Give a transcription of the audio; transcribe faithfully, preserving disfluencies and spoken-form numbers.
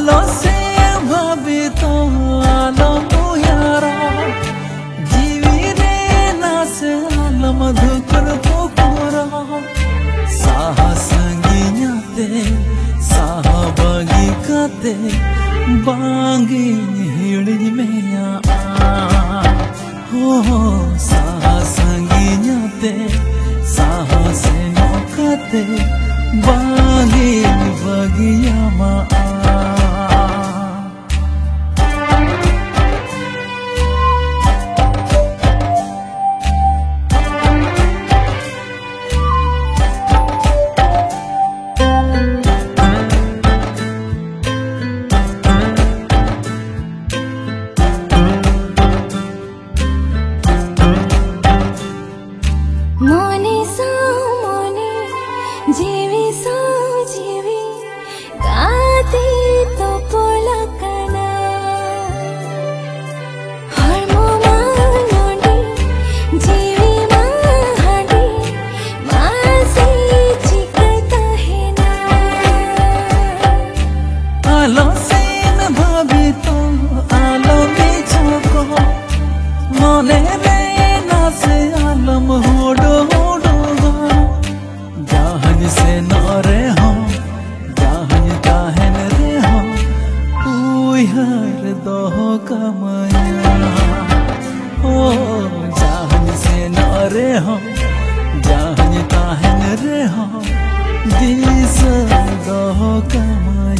आलो से भाभी तो आलो मुयारा जीवी रे नासे आलो मधुकर पुकुरा साहा संगिया ते साहा बगी कते बांगी हिड़ी में आ हो साहा संगिया ते साहा से कते बांगी बगिया मा जीवी सो जीवी गाती तो पोलकना हर मोमा लोंडी जीवी माहाडी मासी चिकता है ना आलो सेन भाभी तो आलो बीचो को मोने में ना से आलम होडो से नरे हो जहाँ ताहन रे हो उहर दो कमया हो जहाँ से नरे हो जहाँ ताहन रे हो दिस दो कमया।